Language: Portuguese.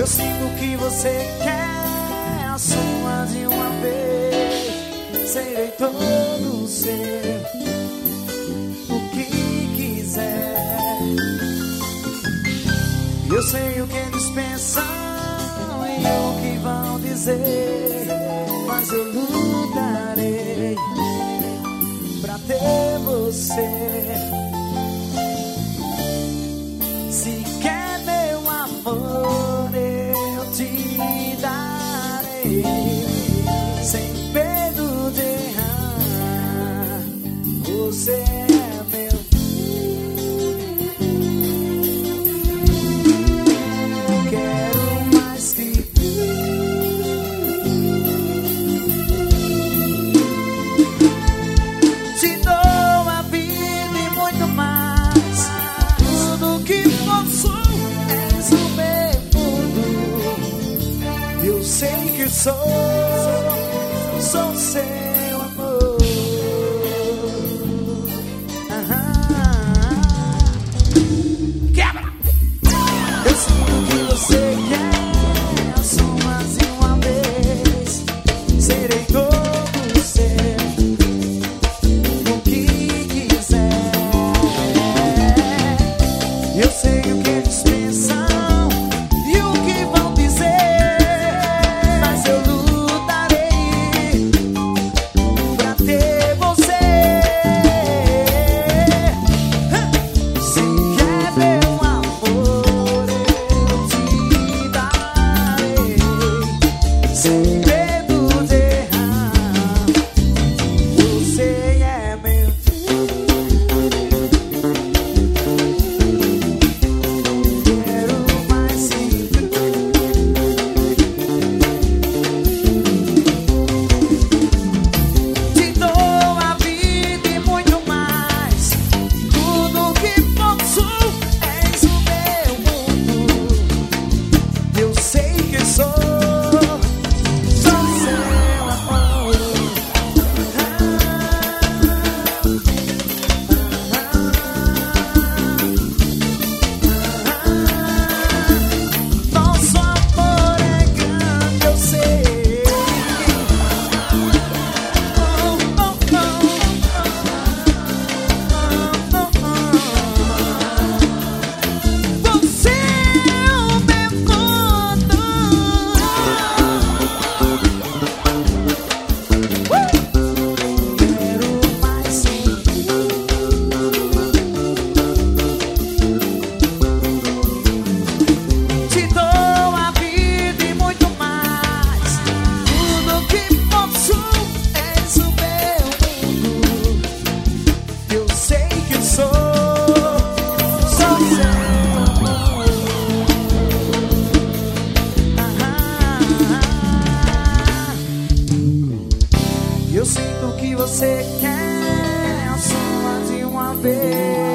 sinto o que você quer, assuma de uma vez. Serei todo seu, o que quiser. Eu sei o que eles pensam e o que vão dizer, mas eu lutarei pra ter você. Se quer meu amor, eu te darei, sem medo de errar. Você é meu. Quero mais que te dou a vida e muito mais. Tudo que posso és o meu mundo. Eu sei que sou seu amor. Quebra! Eu sinto o que você quer, assuma de uma vez. Serei todo seu, o que quiser. Eu sei o que eles pensam e o que vão dizer, mas eu lutarei pra ter você. Se quer meu amor, eu te darei, sem medo de errar. Você é meu. Quero mais que te dou a vida e muito mais. Tudo que posso és o meu mundo. Eu sei que sou seu amor. Nosso amor é grande, eu sei. Você é o meu mundo. Quero mais te dou a vida e muito mais. Tudo que posso és o meu mundo. Eu sei que sou seu amor. Eu sinto o que você quer, assuma de uma vez.